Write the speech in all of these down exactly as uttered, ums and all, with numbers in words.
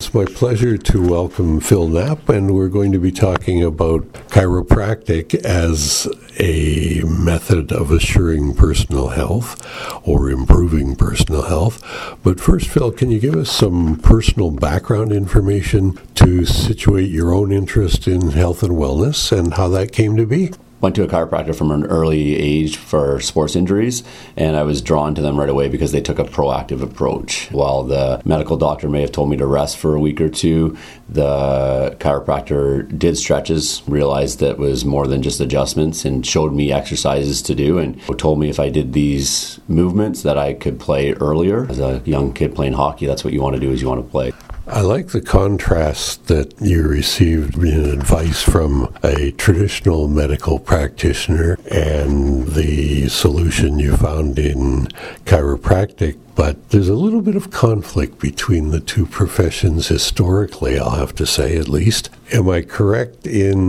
It's my pleasure to welcome Phil Knapp, and we're going to be talking about chiropractic as a method of assuring personal health or improving personal health. But first, Phil, can you give us some personal background information to situate your own interest in health and wellness and how that came to be? Went to a chiropractor from an early age for sports injuries, and I was drawn to them right away because they took a proactive approach. While the medical doctor may have told me to rest for a week or two, the chiropractor did stretches, realized that it was more than just adjustments, and showed me exercises to do, and told me if I did these movements that I could play earlier. As a young kid playing hockey, that's what you want to do, is you want to play. I like the contrast that you received in advice from a traditional medical practitioner and the solution you found in chiropractic, but there's a little bit of conflict between the two professions historically, I'll have to say at least. Am I correct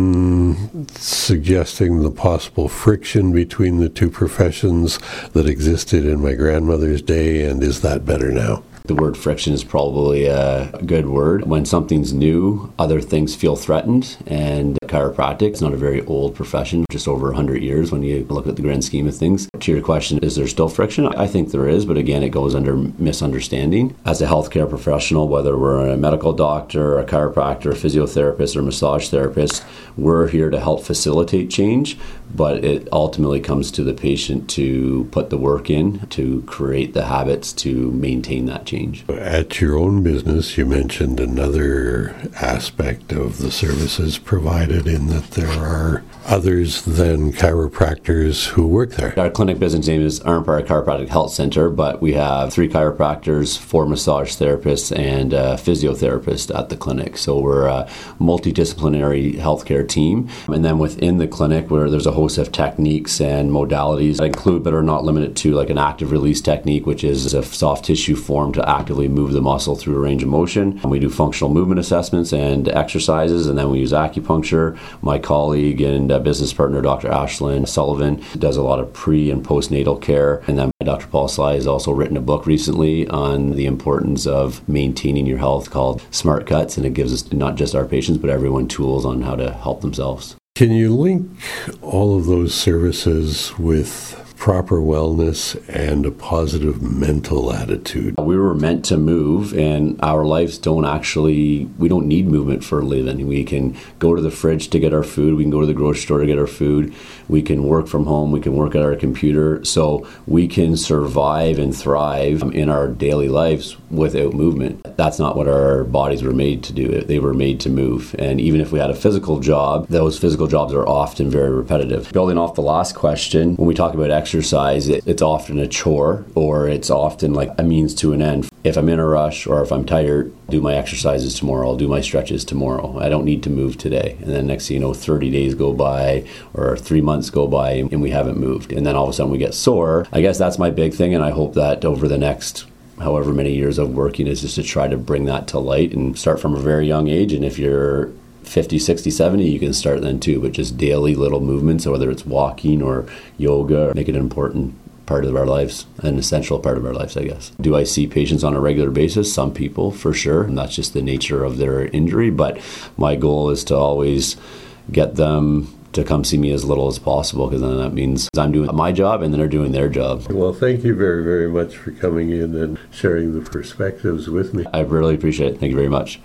in suggesting the possible friction between the two professions that existed in my grandmother's day, and is that better now? The word friction is probably a good word. When something's new, other things feel threatened, and chiropractic is not a very old profession, just over one hundred years when you look at the grand scheme of things. To your question, is there still friction? I think there is, but again, it goes under misunderstanding. As a healthcare professional, whether we're a medical doctor, a chiropractor, a physiotherapist, or massage therapist, we're here to help facilitate change, but it ultimately comes to the patient to put the work in, to create the habits to maintain that change. At your own business, you mentioned another aspect of the services provided in that there are others than chiropractors who work there. Our clinic business name is Arnprior Chiropractic Health Center, but we have three chiropractors, four massage therapists, and a physiotherapist at the clinic. So we're a multidisciplinary healthcare team. And then within the clinic, where there's a host of techniques and modalities that include but are not limited to like an active release technique, which is a soft tissue form to actively move the muscle through a range of motion. And we do functional movement assessments and exercises, and then we use acupuncture. My colleague and uh, business partner, Doctor Ashlyn Sullivan, does a lot of pre- and postnatal care. And then Doctor Paul Sly has also written a book recently on the importance of maintaining your health called Smart Cuts, and it gives us not just our patients, but everyone tools on how to help themselves. Can you link all of those services with proper wellness and a positive mental attitude? We were meant to move, and our lives don't actually, we don't need movement for a living. We can go to the fridge to get our food, we can go to the grocery store to get our food, we can work from home, we can work at our computer, so we can survive and thrive in our daily lives without movement. That's not what our bodies were made to do. They were made to move, and even if we had a physical job, those physical jobs are often very repetitive. Building off the last question, when we talk about exercise, Exercise, it, it's often a chore, or it's often like a means to an end. If I'm in a rush or if I'm tired, I'll do my exercises tomorrow, I'll do my stretches tomorrow. I don't need to move today. And then next thing you know, thirty days go by or three months go by and we haven't moved. And then all of a sudden we get sore. I guess that's my big thing, and I hope that over the next however many years of working is just to try to bring that to light and start from a very young age. And if you're fifty, sixty, seventy, you can start then too, but just daily little movements, whether it's walking or yoga, make it an important part of our lives, an essential part of our lives, I guess. Do I see patients on a regular basis? Some people, for sure, and that's just the nature of their injury, but my goal is to always get them to come see me as little as possible, because then that means I'm doing my job and then they're doing their job. Well, thank you very, very much for coming in and sharing the perspectives with me. I really appreciate it. Thank you very much.